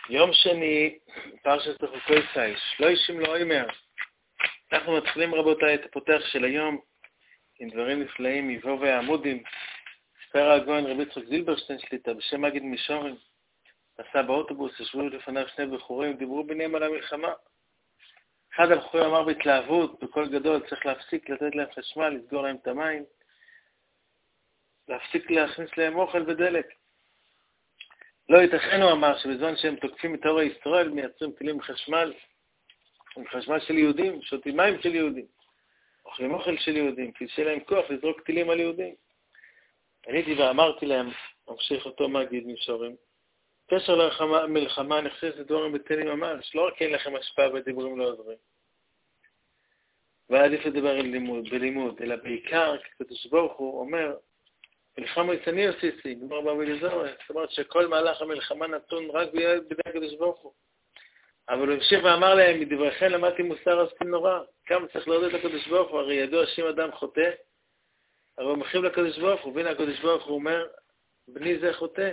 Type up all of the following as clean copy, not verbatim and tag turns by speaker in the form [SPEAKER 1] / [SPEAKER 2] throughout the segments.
[SPEAKER 1] יום שני, פרשת חוקי סייש, לא אישים לא אומר. אנחנו מתחילים רבותיי את הפותח של היום עם דברים נפלאים מבוא והעמודים. ספר הגאון רבי יצחק זילברשטיין שליטה בשם מגיד מישורים. נסע באוטובוס, ישבו לפניו שני בחורים, דיברו ביניהם על המלחמה. אחד הבחורים אמר בהתלהבות, בקול גדול, צריך להפסיק לתת להם חשמל, לסגור להם את המים, להפסיק להכניס להם אוכל ודלק. לא ייתכן, הוא אמר, שבזמן שהם תוקפים את אור ישראל, מייצרים טילים חשמל, עם חשמל של יהודים, שותים מים של יהודים, אוכלים אוכל של יהודים, כי שיהיה להם כוח לזרוק טילים על יהודים. עניתי ואמרתי להם, ממשיך אותו מגיד מישורים, קשר למלחמה נחשבת דברים בטלים ממש, לא רק אין לכם השפעה בדיבורים לא עוזרים. ועדיף לדבר בלימוד, אלא בעיקר, כקדוש ברוך הוא אומר, מלחמה יצני עשיתי, גמר באבי לזור, זאת אומרת שכל מהלך המלחמה נתון רק בידי הקדוש ברוך הוא. אבל הוא המשיך ואמר להם, מדבריכם למדתי מוסר עסקים נורא, כמה צריך להודות לקדוש ברוך הוא, הרי ידוע שאם אדם חוטא, אבל הוא מכיב לקדוש ברוך הוא, והנה הקדוש ברוך הוא אומר, בני זה חוטא.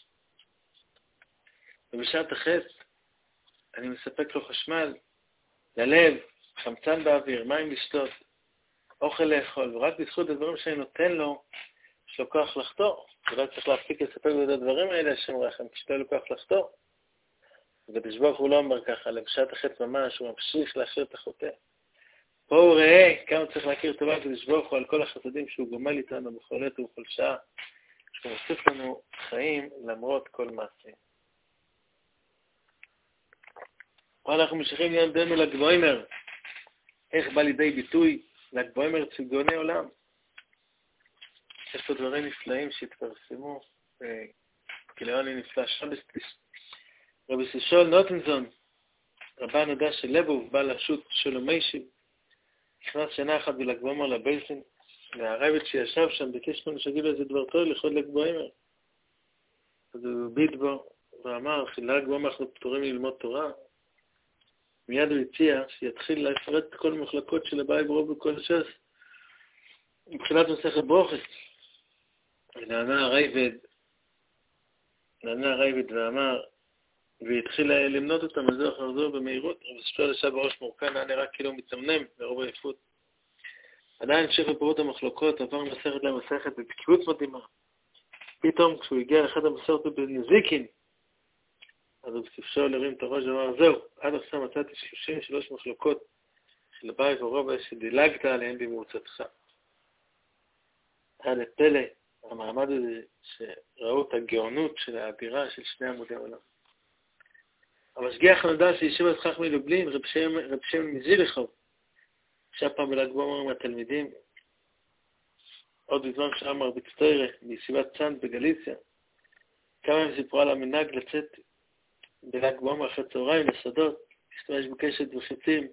[SPEAKER 1] ובשעת החץ, אני מספק לו חשמל, ללב, חמצן באוויר, מים לשתות, אוכל לאכול, ורק בזכות הדברים שאני נותן לו, יש לו כוח לחתור. ולא צריך להפסיק לספק לו את הדברים האלה, השם רחם, כשלא לו כוח לחתור. וקדוש ברוך הוא לא אומר ככה, לבשעת החץ ממש, הוא ממשיך להשאיר את החוטא. פה הוא ראה כמה צריך להכיר טובה קדוש ברוך הוא על כל החסדים שהוא גומל איתנו בכל עת ובכל שעה, שהוא מוסיף לנו חיים למרות כל מעשים. ואנחנו ממשיכים ילדינו ל"ג בעומר. איך בא לידי ביטוי ל"ג בעומר אצל גאוני עולם? יש פה דברים נפלאים שהתפרסמו, כליון נפלא שבסטיש. רבי סישול נוטנזון, רבן נודע של לבוב, בא לשו"ת שלו מיישיב, נכנס שנה אחת בל"ג בעומר לבייסין, והרב"ד שישב שם ביקש ממנו שיגיד לו איזה דבר טוב לכבוד ל"ג בעומר. אז הוא ביט בו ואמר, ל"ג בעומר אנחנו פטורים ללמוד תורה. מיד הוא הציע שיתחיל לפרט את כל המחלקות של הבית ברוב בכל ש"ס, מבחינת מסכת ברוכות. נענה הרייבד ואמר, והתחיל למנות אותם על זה אחר זו במהירות, רבי סישול ישב בראש מורכן, היה נראה כאילו מצמנם ברוב עייפות. עדיין המשיך בפירוט המחלוקות, עבר מסכת למסכת בבקיאות מדהימה. פתאום כשהוא הגיע לאחד המסכת בנזיקין, אז רבי סישול הרים את הראש ואמר, זהו, עד עכשיו מצאתי 33 מחלוקות של הבית ורוב שדילגת עליהן במרוצתך. היה לפלא המעמד הזה שראו את הגאונות של האדירה של שני עמודי עולם. המשגיח הנודע שישיבת חכמי לובלין, רב שם מזילכוב, ישב פעם בל"ג בעומר עם התלמידים, עוד בזמן שאמר בצטיירה, בישיבת צאנז בגליציה, כמה הם סיפרו על המנהג לצאת בל"ג בעומר אחרי צהריים לשדות, להשתמש בקשת וחיצים,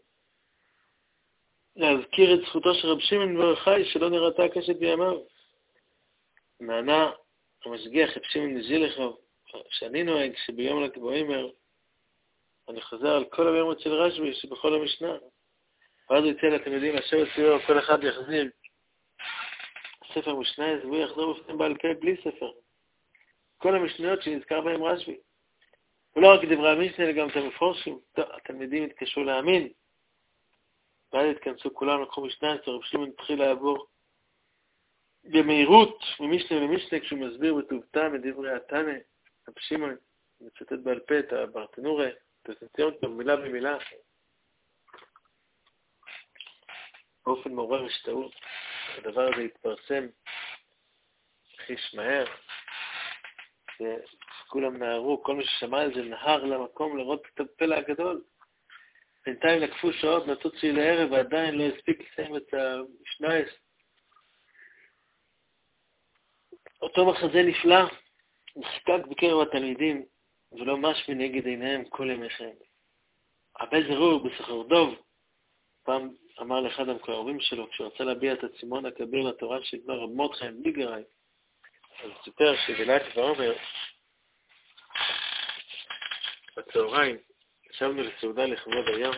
[SPEAKER 1] להזכיר את זכותו של רב שמעון בר יוחאי שלא נראתה הקשת בימיו. נענה המשגיח רב שמעון מזילכוב, שאני נוהג שביום ל"ג בעומר אני חוזר על כל הביומות של רשב"י שבכל המשנה. ואז הוא יצא לתלמידים לשבת סביבו, כל אחד יחזיר ספר משנה, והוא יחזור בפניהם בעל פה בלי ספר. כל המשניות שנזכר בהם רשב"י. ולא רק דברי המשנה, אלא גם את המפורשים. התלמידים התקשרו להאמין. ואז התכנסו כולם, לקחו משנה, רב שמעון התחיל לעבור במהירות ממשנה למשנה, כשהוא מסביר בטוב טעם את דברי התנא, רב שמעון מצטט בעל פה את הברטנורה, תציון אותו מילה במילה. באופן מעורר השתאות, הדבר הזה התפרסם חיש מהר, וכולם נהרו, כל מי ששמע על זה נהר למקום לראות את הפלא הגדול. בינתיים לקפו שעות, נצאו צי לערב, ועדיין לא הספיק לסיים את המשנה. אותו מחזה נפלא, נחקק בקרב התלמידים, ולא מש מנגד עיניהם כל ימי חיים. רבי זרור בסחר דוב, פעם אמר לאחד המקורבים שלו, כשהוא רצה להביע את הצימון הכביר לתורה שכבר רב מרדכי בליגראי, אז הוא סיפר שבל"ג בעומר, בצהריים, ישבנו לסעודה לכבוד היום,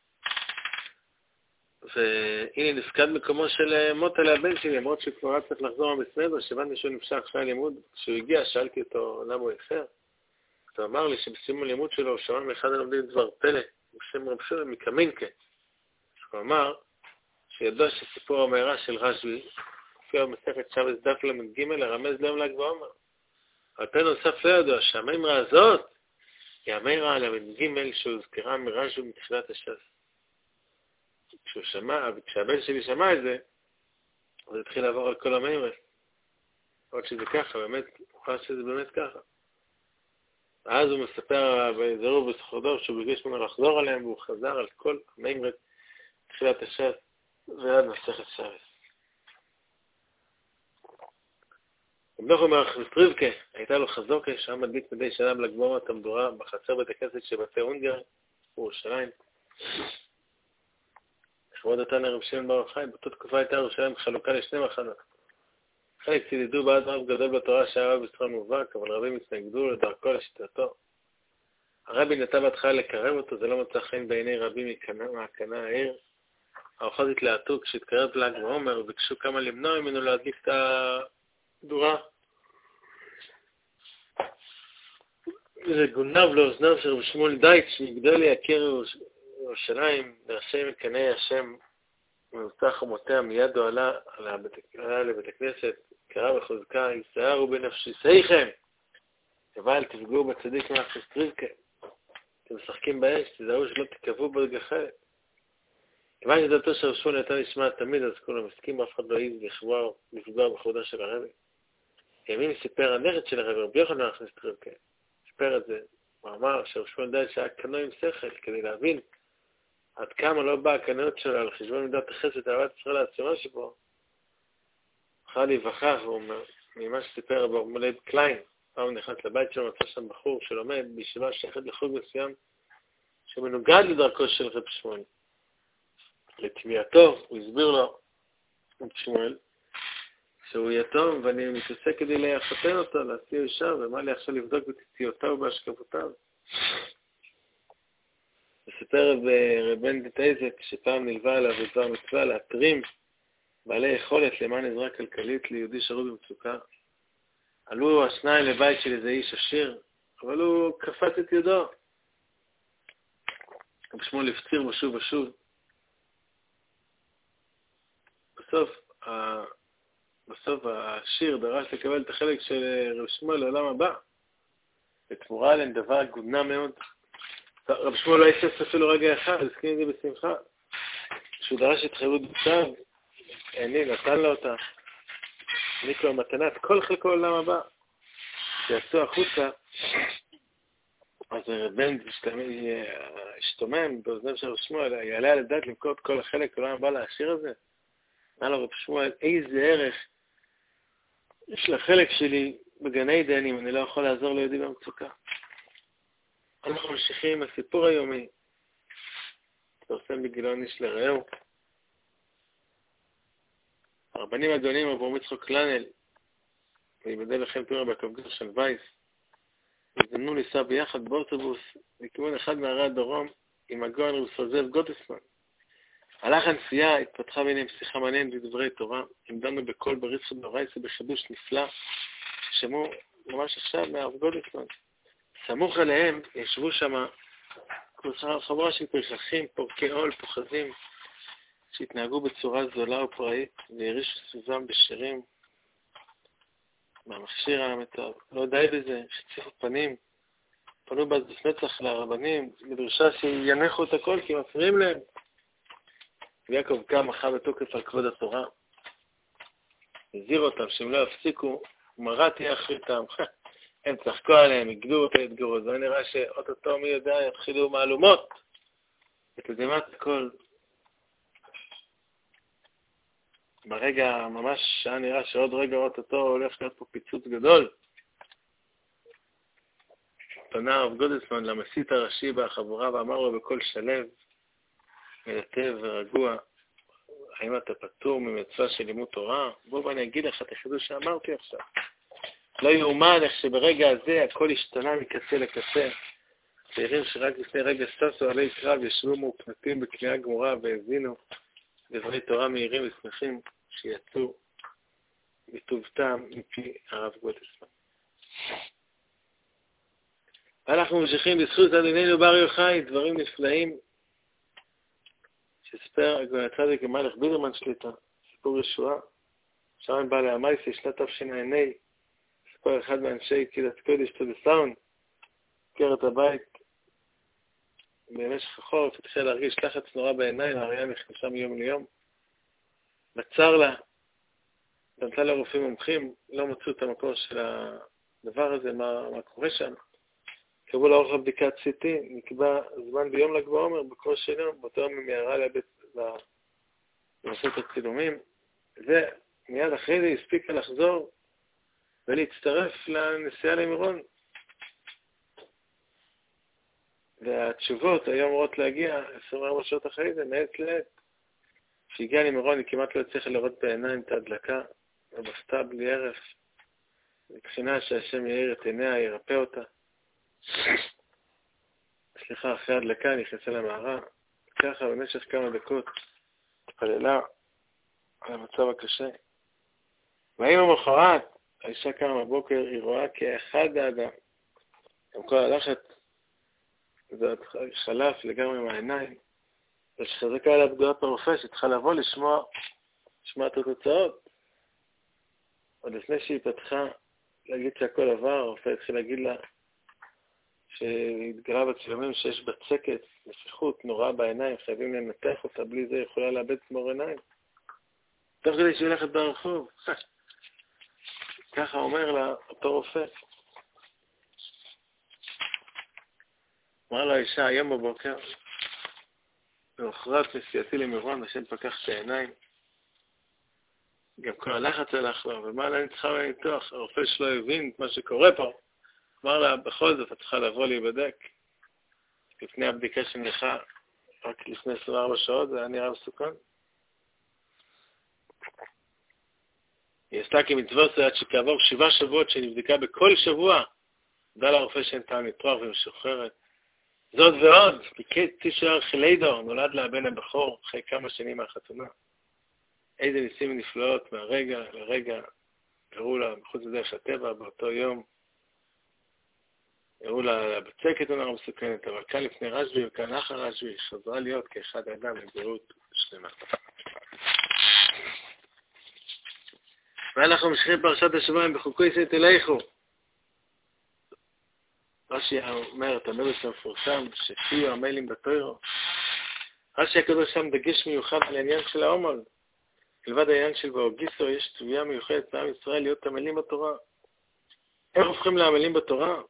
[SPEAKER 1] והנה נפקד מקומו של מוטלה הבן שלי, למרות שכבר היה צריך לחזור מהמסמדר, שהבנתי שהוא נמשך אחרי הלימוד. כשהוא הגיע, שאלתי אותו למה הוא איחר. הוא אמר לי שבסיום הלימוד שלו הוא שמע מאחד הלומדים דבר פלא, בשם רב שלום מקמינקה. הוא אמר שידוע שסיפור המהרה של רשב"י, הופיע במסכת שבס דף ל"ג, הרמז ליום ל"ג בעומר. על פי נוסף לא ידוע שהמימרה הזאת היא המימרה על ל"ג שהוזכרה מרשב"י מתחילת הש"ס. כשהבן שלי שמע את זה, הוא התחיל לעבור על כל המימרה. עוד שזה ככה, באמת, הוא חושב שזה באמת ככה. אז הוא מספר בזרוב וסחרדוב שהוא ביקש ממנו לחזור עליהם, והוא חזר על כל המימרה מתחילת הש"ס ועד מסכת שבס. רב נחום מרחביסטריבקה, הייתה לו חזוקה, שהיה מדליק מדי שנה בל"ג בעומר את המדורה בחצר בית הכנסת של בתי אונגר, בירושלים. לכבוד התנא רב שמעון בר יוחאי, באותה תקופה הייתה ירושלים חלוקה לשני מחנות. חלק צידדו בעד רב גדול בתורה שהיה בצורה מובהק, אבל רבים התנגדו לדרכו לשיטתו. הרבי נטה בהתחלה לקרב אותו, זה לא מצא חן בעיני רבים מהקנה העיר. האורחות התלהטו כשהתקרב ל"ג בעומר וביקשו כמה למנוע ממנו להדליק את המדורה. זה גונב לאוזניו של רב שמואל דייטש מגדול יקיר ירושלים, לראשי מקנאי השם מבטח ומותיה, מיד הוא עלה לבית הכנסת, קרא בחוזקה, יסערו בנפשיכם, אבל תפגעו בצדיק מרחביסטריבקה. אתם משחקים באש, תזהרו שלא תקבעו בגחלת. כיוון שדעתו של רב שמואל הייתה נשמעת תמיד, אז כולם הסכים, אף אחד לא העז לפגוע בכבודה של הרבי. ימים סיפר הנכד של הרבי, רבי יוחנן מרחביסטריבקה, סיפר את זה, הוא אמר שרב שמואל דייטש שהיה קנוי עם שכל, כדי להבין עד כמה לא באה הקנאות שלו על חשבון מידת החסד אהבת ישראל העצומה שבו. אחר להיווכח, ממה שסיפר רב מולד קליין, פעם נכנס לבית שלו, מצא שם בחור שלומד בישיבה שייכת לחוג מסוים שמנוגד לדרכו של רב שמואל. לתמיעתו, הוא הסביר לו, רב שמואל, שהוא יתום ואני מתעסק כדי לחתן אותו, להשיא אישה, ומה לי עכשיו לבדוק בתציעותיו ובהשקפותיו. וסיפר רב בן דתייזק שפעם נלווה אליו בדבר מצווה להתרים בעלי יכולת למען עזרה כלכלית ליהודי שרוד במצוקה. עלו השניים לבית של איזה איש עשיר, אבל הוא קפץ את ידו. רב שמואל הפציר בו שוב ושוב. בסוף העשיר דרש לקבל את החלק של רב שמואל לעולם הבא. בתמורה עליהם דבר גודנה מאוד. רב שמואל לא היסס אפילו רגע אחד, הסכים את זה בשמחה. כשהוא דרש התחייבות בכתב, נתן לו אותה. העניק לו מתנת כל חלקו לעולם הבא. כשיצאו החוצה, אז רבן השתומם באוזניו של רב שמואל, יעלה על הדעת למכור את כל החלק לעולם הבא לעשיר הזה. אמר לו רב שמואל, איזה ערך יש לחלק שלי בגני עדן אם אני לא יכול לעזור ליהודי במצוקה. אנחנו ממשיכים עם הסיפור היומי. תפרסם בגילון איש לרעהו. הרבנים הגאונים רב יצחק קלנל, ויבדל לכם פירה בקו גרשן וייס, הזדמנו לנסוע ביחד באוטובוס לכיוון אחד מערי הדרום עם הגאון רב סוזב גוטסמן. הלך הנסיעה, התפתחה ביניהם שיחה מעניינת בדברי תורה, הם דנו בכל בריסחא דאורייתא בחידוש נפלא, ששמעו ממש עכשיו מהרב גוטסמן. סמוך עליהם ישבו שם חבורה של פרחחים, פורקי עול, פוחזים, שהתנהגו בצורה זולה ופראית, והרישו סביבם בשירים מהמכשיר המתועב. לא די בזה, שציפו פנים, פנו בעזות מצח לרבנים, בדרישה שינחו את הכל כי מפריעים להם. ויעקב קם מחה בתוקף על כבוד התורה, הזהיר אותם שהם לא יפסיקו, ומרתי אחריתם. הם צחקו עליהם, הגדו אותם, התגרו. זה נראה שאוטוטו מי יודע יתחילו מהלומות. ותדמת הכל. ברגע ממש שהיה נראה שעוד רגע אוטוטו הולך להיות פה פיצוץ גדול. פנה הרב גודסמן למסית הראשי בחבורה ואמר לו בקול שלב, מלטב ורגוע, האם אתה פטור ממצווה של לימוד תורה? בוא אני אגיד לך את החידוש שאמרתי עכשיו. לא יאומן איך שברגע הזה הכל השתנה מקצה לקצה. צעירים שרק לפני רגע ססו עלי קרב ישבו מאופנתים בקריאה גמורה והבינו דברי תורה מהירים ושמחים שיצאו בטוב טעם מפי הרב גוטסמן. אנחנו ממשיכים בזכות אדוננו בר יוחאי, דברים נפלאים שספר הגאון הצדיק המלך בידרמן שליט"א, סיפור ישועה. שם בא להמייסי, שנת תשע"ה, סיפר אחד מאנשי קהילת קודש תודסאון, ביקר את הבית במשך החורף, התחיל להרגיש לחץ נורא בעיניים, הראייה נכנסה מיום ליום, בצר לה, פנתה לרופאים מומחים, לא מצאו את המקור של הדבר הזה, מה קורה שם. קבעו לערוך לבדיקת CT, נקבע זמן ביום ל"ג בעומר, בכל שנה, באותו יום היא מיהרה לעשות את הצילומים, ומיד אחרי זה היא הספיקה לחזור ולהצטרף לנסיעה למירון. והתשובות היו אמורות להגיע 24 שעות אחרי זה, מעת לעת. כשהגיעה למירון היא כמעט לא הצליחה לראות בעיניים את ההדלקה, ובכתה בלי הרף, מבחינה שהשם יאיר את עיניה, ירפא אותה. סליחה, אחרי ההדלקה נכנסה למערה, ככה במשך כמה דקות התפללה על המצב הקשה. והאם המחרת, האישה קמה בבוקר, היא רואה כאחד האדם, גם כל הלחץ, זה חלף לגמרי מהעיניים, ושחזקה עליה פגועת הרופא שצריכה לבוא לשמוע את התוצאות. עוד לפני שהיא פתחה להגיד שהכל עבר, הרופא התחיל להגיד לה שהתגלה בצילומים שיש בצקת, נפיחות נורא בעיניים, חייבים לנתח אותה, בלי זה יכולה לאבד צמור עיניים. תוך כדי שהיא הולכת ברחוב. ככה אומר לה אותו רופא. אמר לה האישה, היום בבוקר, במחרת נסיעתי למירון, השם פקח את העיניים. גם כל הלחץ הלך לו, ומה לה אני צריכה לניתוח? הרופא שלו הבין את מה שקורה פה. אמר לה, בכל זאת, את צריכה לבוא להיבדק. לפני הבדיקה שנלכה, רק לפני 24 שעות, זה היה נראה מסוכן. היא עשתה כמצוות עד שכעבור 7 שבועות שנבדקה בכל שבוע, דע לרופא שאין טעם ניתוח ומשוחררת. זאת ועוד, תשער חלידו, נולד לה הבן הבכור אחרי כמה שנים מהחתונה. איזה ניסים נפלאות מהרגע לרגע, הראו לה מחוץ לדרך הטבע באותו יום, הראו לה בצקת עונה מסוכנת, אבל כאן לפני רשב"י וכאן אחר רשב"י, חזרה להיות כאחד האדם לבריאות שלמה. ואנחנו ממשיכים פרשת השבועיים בחוקי סייט אליכו. רש"י אומר, את המדרש המפורסם, שפיו המיילים בתוירו. רש"י הקדוש שם דגש מיוחד על העניין של העומל. מלבד העניין של באוגיסו, יש תביעה מיוחדת לעם ישראל להיות עמלים בתורה. איך הופכים לעמלים בתורה?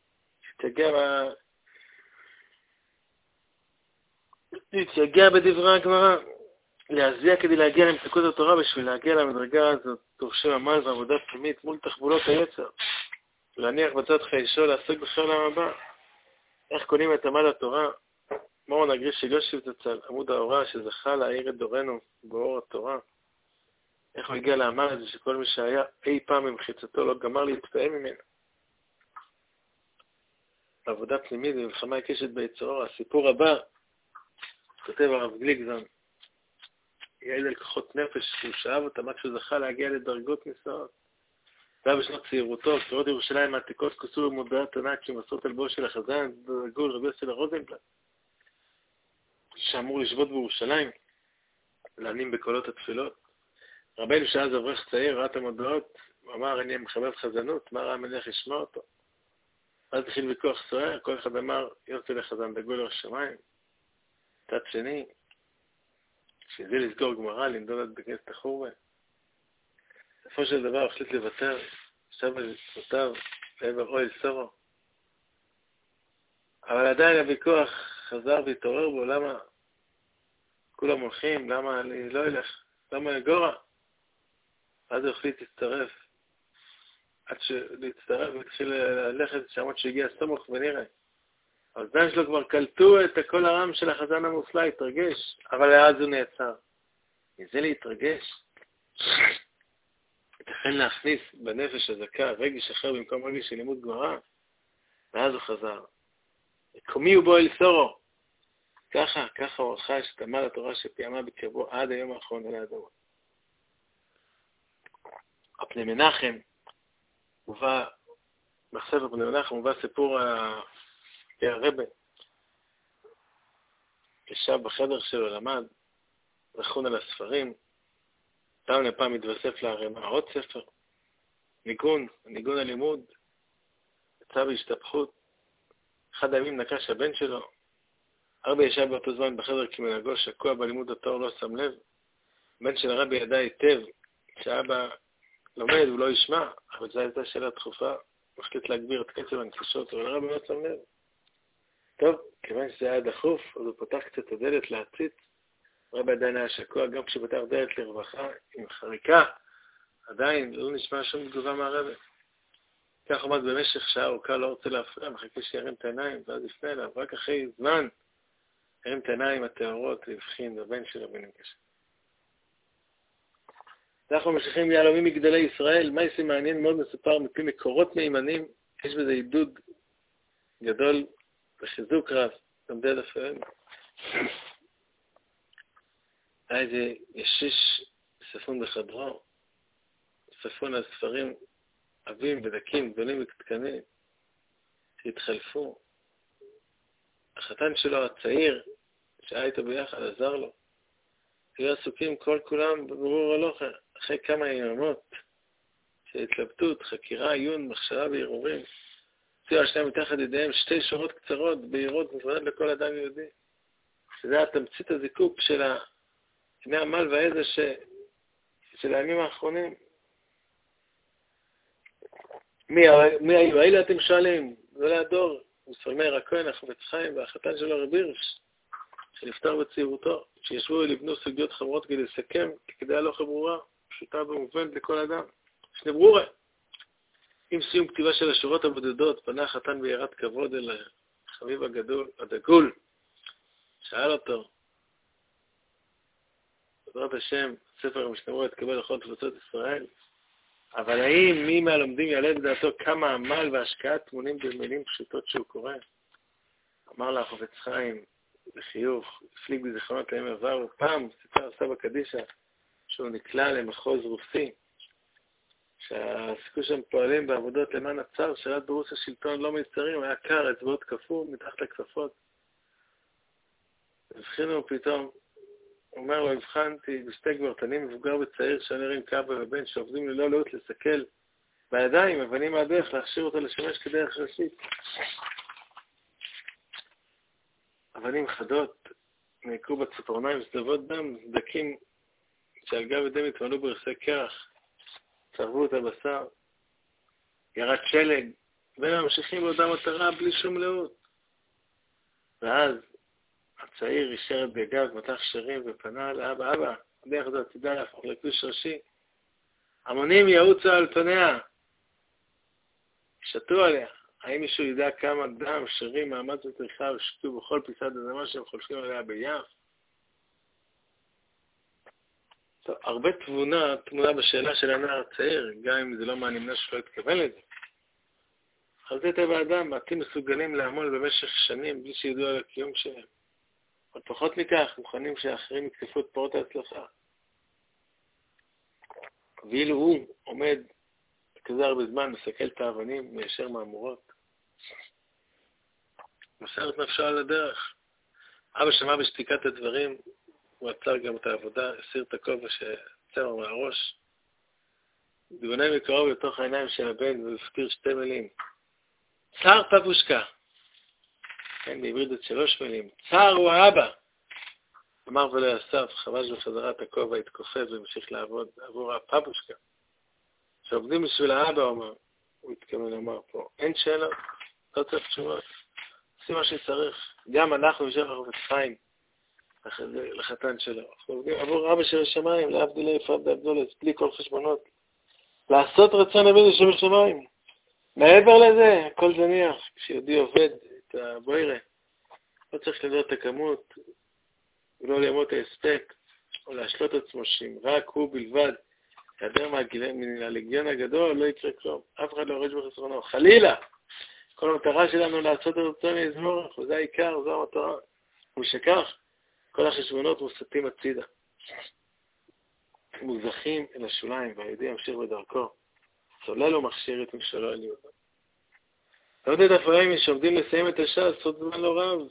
[SPEAKER 1] להתייגע בדברי הגמרא, להזיע כדי להגיע למתקות התורה, בשביל להגיע למדרגה הזאת, דורשים עמל ועבודה פנימית מול תחבולות היצר. להניח בצד חיישו, לעסוק בחיי העולם הבא. איך קונים את עמל התורה? מורן הגריש של יושיב זצ"ל, עמוד ההוראה שזכה להאיר את דורנו באור התורה. איך הוא הגיע לעמל הזה שכל מי שהיה אי פעם במחיצתו לא גמר להתפעם ממנו. עבודה פנימית ומלחמה עיקשת ביצרו. הסיפור הבא, כותב הרב גליקזון, יעיד על כוחות נפש שהוא שאב אותם עד שהוא זכה להגיע לדרגות נישאות. זה היה בשנות צעירותו, קירות ירושלים העתיקות כוסו במודעת ענק שמסרות על בו של החזן, דרגו לרבי יוסי רוזנבלט, שאמור לשבות בירושלים, לענים בקולות התפילות. רבינו שאז אברך צעיר, ראה את המודעות, הוא אמר, אני מחבב חזנות, מה ראה המלך לשמוע אותו? אז התחיל ויכוח סוער, כל אחד אמר, יוצא לחזן דגול לשמיים. צד שני, שזה לסגור גמרא, לנדוד עד בכנסת החורבה. בסופו של דבר החליט לוותר, שב על עצמותיו לעבר אוהל סורו. אבל עדיין הוויכוח חזר והתעורר בו, למה כולם הולכים, למה אני לא אלך, למה לגורה? אז הוא החליט להצטרף, עד להצטרף והתחיל ללכת שעמות שהגיע סמוך ונראה. האוזניים שלו כבר קלטו את הקול הרם של החזן המופלא, התרגש, אבל אז הוא נעצר. מזה להתרגש, ייתכן להכניס בנפש הזכה רגש אחר במקום רגש של לימוד גמרא, ואז הוא חזר. קומי ובו אל סורו. ככה הוא רכש את עמל התורה שפיימה בקרבו עד היום האחרון על האדמה. הפני מנחם, בספר פני מנחם מובא סיפור הרבי, ישב בחדר שלו, למד, רכון על הספרים, פעם לפעם מתווסף להרמה עוד ספר, ניגון הלימוד, יצא בהשתפכות. אחד הימים נקש הבן שלו, הרבי ישב באותו זמן בחדר כמנהגו, שקוע בלימוד התור, לא שם לב. בן של הרבי ידע היטב, כשאבא לומד הוא לא ישמע, אבל זו הייתה שאלה דחופה, הוא החליט להגביר את קצב הנפשות, אבל הרבי לא שם לב. טוב, כיוון שזה היה דחוף, אז הוא פותח קצת את הדלת להציץ, הרבי עדיין היה שקוע, גם כשפתח דלת לרווחה עם חריקה, עדיין לא נשמע שום תגובה מהרבי. כך עומד במשך שעה ארוכה, לא רוצה להפריע, מחכה שירים את העיניים, ואז יפנה אליו, רק אחרי זמן, ירים את העיניים הטהורות, להבחין בבן שלו ונפגש. אנחנו ממשיכים יהלומים מגדלי ישראל, מה יעשה מעניין מאוד מסופר מפי מקורות מימנים, יש בזה עידוד גדול וחיזוק רב, גם דל אפל. היה איזה ישיש ספון בחדרו, ספון על ספרים עבים ודקים, גדולים וקטנים, שהתחלפו. החתן שלו הצעיר, שהיה איתו ביחד, עזר לו. היו עסוקים כל כולם בברור הלוכה, אחרי כמה יממות של התלבטות, חקירה, עיון, מחשבה וערעורים. הוציאו השניים מתחת ידיהם 2 שורות קצרות, בהירות, מובנות לכל אדם יהודי. שזה היה תמצית הזיקוק של עיני המל והעז של הימים האחרונים. מי היו? אלה אתם שואלים, גדולי הדור, מוסלמי הכהן, החפץ חיים, והחתן שלו רבי הירש, שנפטר בצעירותו, שישבו ולבנו סוגיות חמורות כדי לסכם, כדי הלוכה ברורה, פשוטה ומובנת לכל אדם. שני ברורה. עם סיום כתיבה של השורות הבודדות, פנה החתן ביראת כבוד אל החביב הדגול, שאל אותו, בעזרת השם, ספר המשנה יתקבל לכל תפוצות ישראל, אבל האם מי מהלומדים יעלה בדעתו כמה עמל והשקעה טמונים במילים פשוטות שהוא קורא? אמר לה החפץ חיים, בחיוך, הפליג בזיכרונות לימים עברו, פעם סיפר סבא קדישה שהוא נקלע למחוז רוסי, שהסיכוי שהם פועלים בעבודות למען הצר, שרת ברוסיה שלטון לא מיצרים, היה קר, אצבעות כפו מתחת לכפפות. הבחינו פתאום, הוא אומר לו, הבחנתי בשתי גברתנים מבוגר וצעיר שנראים כאבא ובן שעובדים ללא לאות לסכל בידיים, אבנים מהדרך, להכשיר אותו לשמש כדרך ראשית. אבנים חדות, נעקרו בציפורניים וסדבות דם, סדקים שעל גב ידם התמלאו ברכסי קרח, צרבו את הבשר, ירד שלג, והם ממשיכים באותה מטרה בלי שום לאות. ואז הצעיר אישר את בגב, מתח שרים ופנה לאבא, אבא, הדרך הזאת תדע להפוך לכביש ראשי. המונים יעוצו על פניה, שתו עליה. האם מישהו ידע כמה דם, שרים, מאמץ וטריחה ושתו בכל פיסת אדמה שהם חולשים עליה ביעף? טוב, הרבה תמונה בשאלה של הנער הצעיר, גם אם זה לא מהנמנה שלא התכוון לזה. אבל זה טבע האדם, מעטים מסוגלים לעמול במשך שנים בלי שידעו על הקיום שלהם. אבל פחות מכך, מוכנים שאחרים יקטפו את פירות ההצלחה. ואילו הוא עומד כזה הרבה זמן, מסכל את האבנים, מיישר מהמורות. מסר את נפשו על הדרך. אבא שמע בשתיקת הדברים, הוא עצר גם את העבודה, הסיר את הכובע שצמר מהראש. דגונן מקרוב לתוך העיניים של הבן, והפתיר 2 מילים. צר פבושקה. כן, בעברית את 3 מילים. צר הוא האבא. אמר ולא יסף, חבש בחזרה את הכובע, התכופף והמשיך לעבוד עבור הפבושקה. שעובדים בשביל האבא, הוא התכוון לומר פה. אין שאלות, לא צריך תשובות. עושים מה שצריך. גם אנחנו יושב החפץ חיים לחתן שלו. אנחנו עובדים עבור אבא של השמיים, להבדיל יפת דאבדולת, בלי כל חשבונות. לעשות רצון אבינו שבשמיים. מעבר לזה, הכל זניח. כשיהודי עובד את הבוירה, לא צריך לדעת את הכמות, ולא לימות ההספק, או להשלות עצמו שאם רק הוא בלבד, יעדר מן הלגיון הגדול, לא יקרה כלום. אף אחד לא יורד בחסרונו. חלילה! כל המטרה שלנו לעשות את רצון יזמורך, וזה העיקר, זו המטרה. ומשכך, כל החשבונות מוסתים הצידה. מוזכים אל השוליים, והיהודי ימשיך בדרכו. צולל ומכשיר את משלו אל יהודה. עוד את אפרים שעומדים לסיים את הש"ס, עוד זמן לא רב.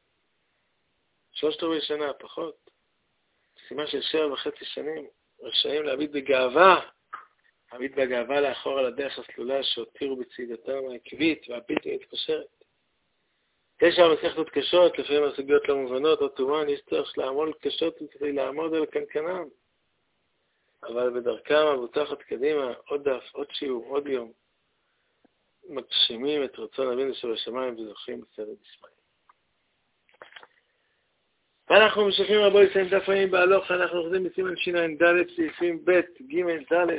[SPEAKER 1] 3 שנה, פחות. סימן של 7.5 שנים. רשאים להביט בגאווה. להביט בגאווה לאחור על הדרך הסלולה שהותירו בצעידתם העקבית והבלתי מתפשרת. 9 מסכתות קשות, לפעמים הסוגיות לא מובנות, או תומן, יש צורך לעמול קשות כדי לעמוד על קנקנם. אבל בדרכם מבוטחת קדימה, עוד דף, עוד שיעור, עוד יום. מגשימים את רצון אבינו שבשמיים וזוכים בסדר דשמיא. ואנחנו ממשיכים רבו לסיים דף הימים בהלוך, אנחנו אוחזים בסימן ש"ד, סעיפים ב', ג', ד'.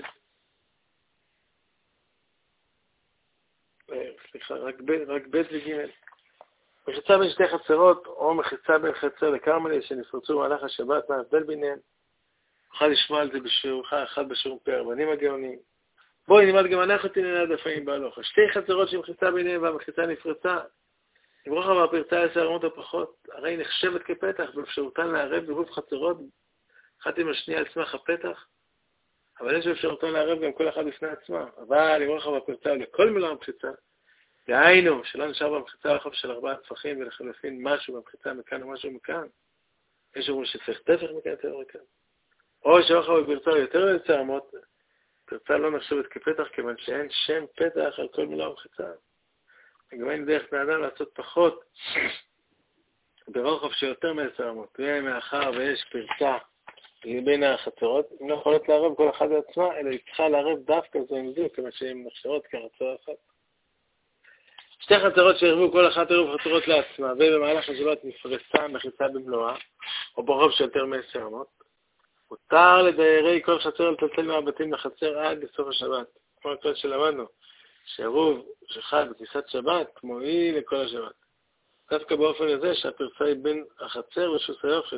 [SPEAKER 1] סליחה, רק ב' וג'. מחיצה בין 2 חצרות, או מחיצה בין חצר לכרמלי שנפרצו במהלך השבת, מה ההבדל ביניהם? נוכל לשמוע על זה בשיעורך, אחד בשיעור פרבנים הגאונים. בואי נלמד גם אנחנו תנהל דף הימים בהלוך. 2 חצרות שמחיצה ביניהם והמחיצה נפרצה. נברוך מהפרצה 10 הרמות הפחות, הרי היא נחשבת כפתח באפשרותן לערב ברוב חצרות, אחת עם השנייה על סמך הפתח, אבל יש באפשרותן לערב גם כל אחד בפני עצמה. אבל נברוך מהפרצה לכל מילה המחיצה, דהיינו שלא נשאר במחיצה לחוף של 4 טפחים ולחלופין משהו במחיצה מכאן ומשהו מכאן. יש אומרים שצריך טפח מכאן יותר מכאן. או שנברוך בפרצה יותר ל10 הרמות, פרצה לא נחשבת כפתח כיוון שאין שם פתח על כל מילה המחיצה. גם אין דרך לאדם לעשות פחות ברוחב שיותר מ10 הרמות. מאחר ויש פרצה בין החצרות, אם לא יכולות לערב כל אחד לעצמה, אלא היא צריכה לערב דווקא זו עם זו, כמה שהן נחשבות כחצרה אחת. 2 חצרות שערבו כל אחת ערב חצרות לעצמה, ובמהלך השבת נפרצה מחיצה במלואה, או ברוחב שיותר מ10 הרמות, מותר לדיירי כל חצר לטלטל מהבתים לחצר עד לסוף השבת. כמו הכל שלמדנו. שעירוב שחל בכניסת שבת מועיל לכל השבת. דווקא באופן הזה שהפרצה היא בין החצר לרשות היוחד.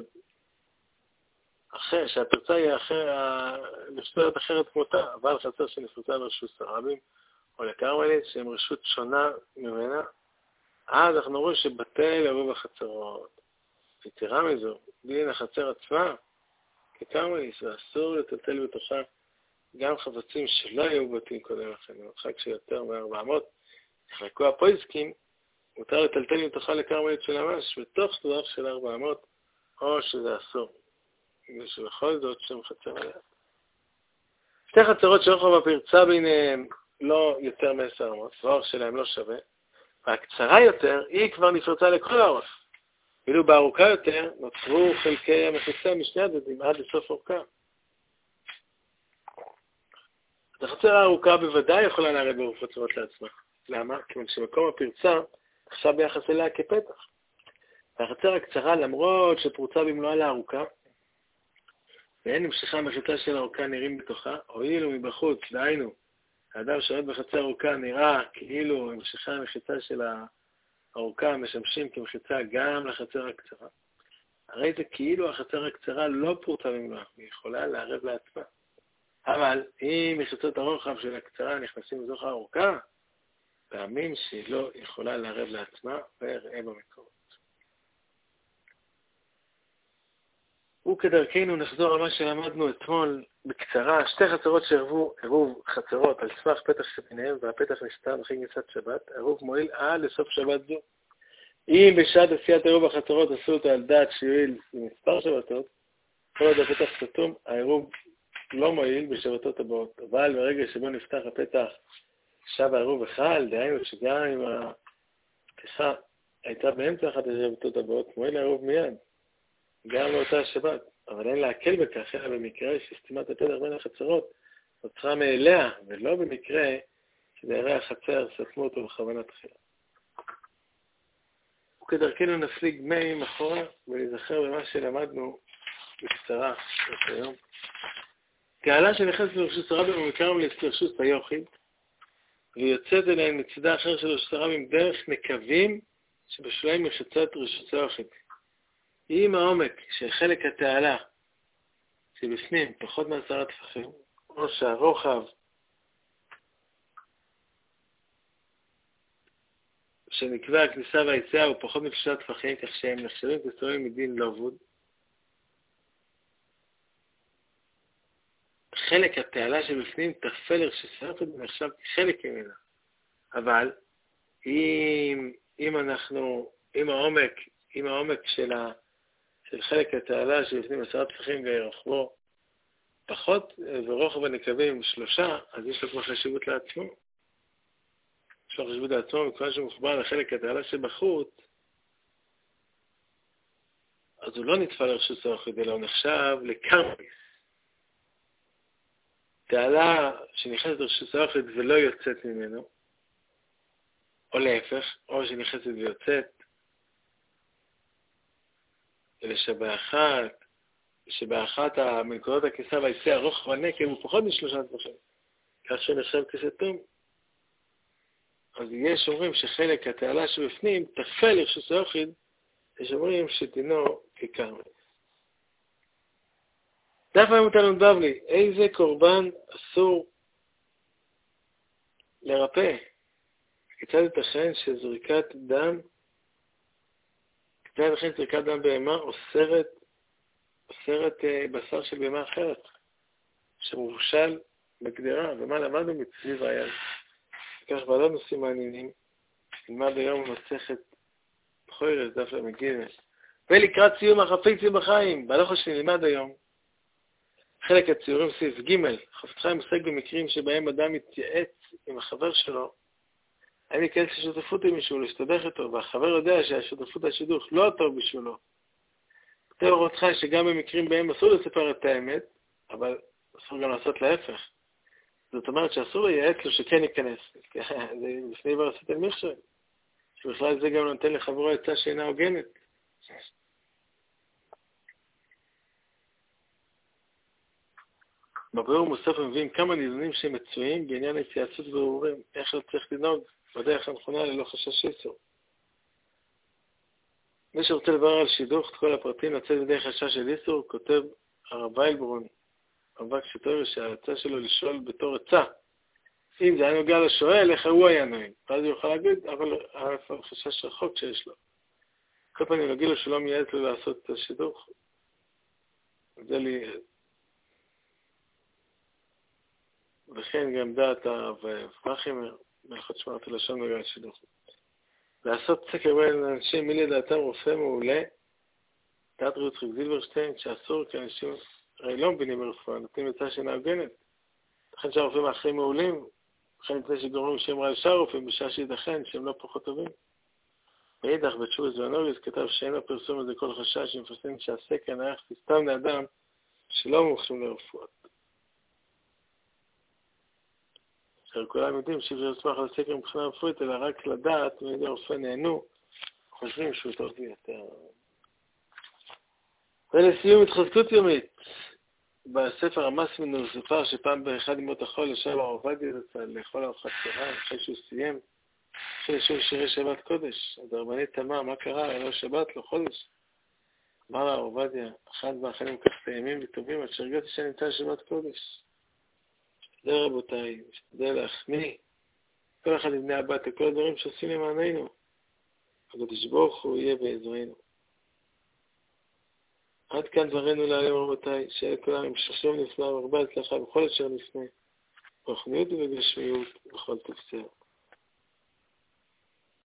[SPEAKER 1] שהפרצה היא משפרת אחרת כמותה, אבל חצר שנפרצה לרשות הרבים, או לכרמלית, שהם רשות שונה ממנה, אז אנחנו רואים שבטל עירוב החצרות. יתרה מזו, בין החצר עצמה, ככרמלית, ואסור לטלטל בתוכה גם חפצים שלא היו בתים קודם לכן, במרחק של יותר מ400, נחלקו הפויסקים, מותר לטלטל אם תוכל לכרמלית של ממש, בתוך טווח של 400, או שזה אסור. ושבכל זאת שם חצר עליה. 2 חצרות שרוחב הפרצה ביניהם לא יותר מ10 הרמות, והאורך שלהם לא שווה, והקצרה יותר היא כבר נפרצה לכל האורך. ואילו בארוכה יותר נוצרו חלקי המחיצה משני הצדדים עד לסוף אורכה. החצר הארוכה בוודאי יכולה לערב ברוב חצרות לעצמה. למה? כיוון שמקום הפרצה נחשב ביחס אליה כפתח. והחצר הקצרה, למרות שפרוצה במלואה לארוכה, ואין נמשכה המחיצה של הארוכה נראים בתוכה, הואילו מבחוץ, דהיינו, האדם שעומד בחצר ארוכה נראה כאילו נמשכה המחיצה של הארוכה משמשים כמחיצה גם לחצר הקצרה. הרי זה כאילו החצר הקצרה לא פרוצה במלואה, היא יכולה לערב לעצמה. אבל אם מחיצות הרוחב של הקצרה נכנסים לזוך הארוכה, פעמים שהיא לא יכולה לערב לעצמה וראה במקורות. וכדרכנו נחזור על מה שלמדנו אתמול בקצרה, 2 חצרות שערבו עירוב חצרות על סמך פתח שביניהם, והפתח נסתם אחרי כניסת שבת, עירוב מועיל עד לסוף שבת זו. אם בשעת עשיית עירוב החצרות עשו אותו על דעת שיועיל במספר שבתות, כל עוד הפתח סתום, העירוב לא מועיל בשבתות הבאות, אבל ברגע שבו נפתח הפתח שב העירוב וחל, דהיינו שגם אם הפתיחה הייתה באמצע אחת השבתות הבאות, מועיל העירוב מיד, גם לאותה השבת, אבל אין להקל בכך, אלא במקרה שסתימת הפתח בין החצרות נוצרה מאליה, ולא במקרה שדיירי החצר סתמו אותו בכוונה תחילה. וכדרכנו נפליג מים אחורה ולהיזכר במה שלמדנו בקצרה היום. קהלה שנכנסת לרשות הרבים ומכרמלית לרשות היוחד, ויוצאת אליהם מצדה אחר של רשות הרבים דרך נקבים שבשוליים מחיצת רשות היוחד. אם העומק של חלק התעלה שבפנים פחות מ10 טפחים, או שהרוחב שנקבע הכניסה והיציאה הוא פחות מ3 טפחים, כך שהם נחשבים כסתומים מדין לא אבוד, חלק התעלה שבפנים תפל לרשות היוחד ונחשב כחלק ממנה. אבל אם העומק של חלק התעלה שלפנים 10 טפחים ורוחבו פחות, ורוחב הנקבים 3, אז יש לו כבר חשיבות לעצמו. יש לו חשיבות לעצמו, מכיוון שהוא מחובר לחלק התעלה שבחוץ, אז הוא לא נתפל לרשות האוכל, אלא הוא נחשב לקרמיס. תעלה שנכנסת לרשות האוכל ולא יוצאת ממנו, או להפך, או שנכנסת ויוצאת, אלא שבאחת מנקודות הכניסה והיציאה הרוחב הנקב הוא פחות מ3 טפחים, כך שנחשב כסתום. אז יש אומרים שחלק התעלה שבפנים תפל לרשות האוכל, יש אומרים שדינו כקרמיס. דף המותנו בבלי, איזה קורבן אסור לרפא? כיצד ייתכן שזריקת דם בהמה אוסרת בשר של בהמה אחרת, שמובשל בגדרה, ומה למדנו מצביב היד. כך בעלות נושאים מעניינים, נלמד היום מסכת חוירס, דף למגיל. ולקראת סיום החפצים בחיים, בהלכה שנלמד היום, חלק הציורים סעיף ג' חפץ חיים עוסק במקרים שבהם אדם מתייעץ עם החבר שלו, האם ייכנס לשותפות עם מישהו, להשתדך איתו, והחבר יודע שהשותפות השידוך לא טוב בשבילו. כתב אורות חי שגם במקרים בהם אסור לספר את האמת, אבל אסור גם לעשות להפך. זאת אומרת שאסור לייעץ לו שכן ייכנס. זה לפני כבר עשית על מכשול. שבכלל זה גם נותן לחברו עצה שאינה הוגנת. בבירור מוסף מביאים כמה ניזונים שמצויים בעניין התייעצות ברורים, איך לא צריך לנהוג בדרך הנכונה ללא חשש איסור. מי שרוצה לברר על שידוך את כל הפרטים לצאת בדרך חשש של איסור, כותב הרב ויילברון, רבק שטובר שההצעה שלו לשאול בתור עצה. אם זה היה נוגע לשואל, איך הוא היה נוהג? ואז הוא יוכל להגיד, אבל החשש רחוק שיש לו. כל פעם אני אגיד לו שלא מייעץ לו לעשות את השידוך. זה לי... וכן גם דעת ופרחימר, מלכות שמרת הלשון נוגע לשידוך. לעשות סקר בין אנשים מי לדעתם רופא מעולה, דעת ריאות חיק זילברשטיין, שאסור כי אנשים הרי לא מבינים ברפואה, נותנים עצה שאינה הוגנת. לכן שהרופאים האחרים מעולים, לכן לפני שגורמים שהם רע לשאר רופאים, בשעה שיתכן שהם לא פחות טובים. מאידך בתשובס ואנוריס כתב שאין הפרסום הזה כל חשש שמפרסם שהסקר נערך סתם לאדם שלא מומחים לרפואה. כולם יודעים שאי אפשר לסמך על סקר מבחינה רפואית, אלא רק לדעת מידי הרופא נהנו, חושבים שהוא טוב ביותר. ולסיום התחזקות יומית. בספר המסמינוס סופר שפעם באחד ימות החול ישב הרב עובדיה לאכול ארוחת צהריים אחרי שהוא סיים, אחרי לשיר שירי שבת קודש. אז הרבנית תמה, מה קרה? היה לו שבת, לא חודש. אמר לה הרב עובדיה, אחד מאכלים כך טעימים וטובים, עד שהרגעתי שאני נמצא שבת קודש. זה רבותיי, משתדל להחמיא. כל אחד מבני הבת, כל הדברים שעושים למעננו. הקדוש ברוך הוא יהיה בעזרנו. עד כאן דברנו להיום רבותיי, שיהיה לכולם עם שחשוב נפלא, הרבה הצלחה בכל אשר נפנה, ברוחניות ובגשמיות, בכל תפסר.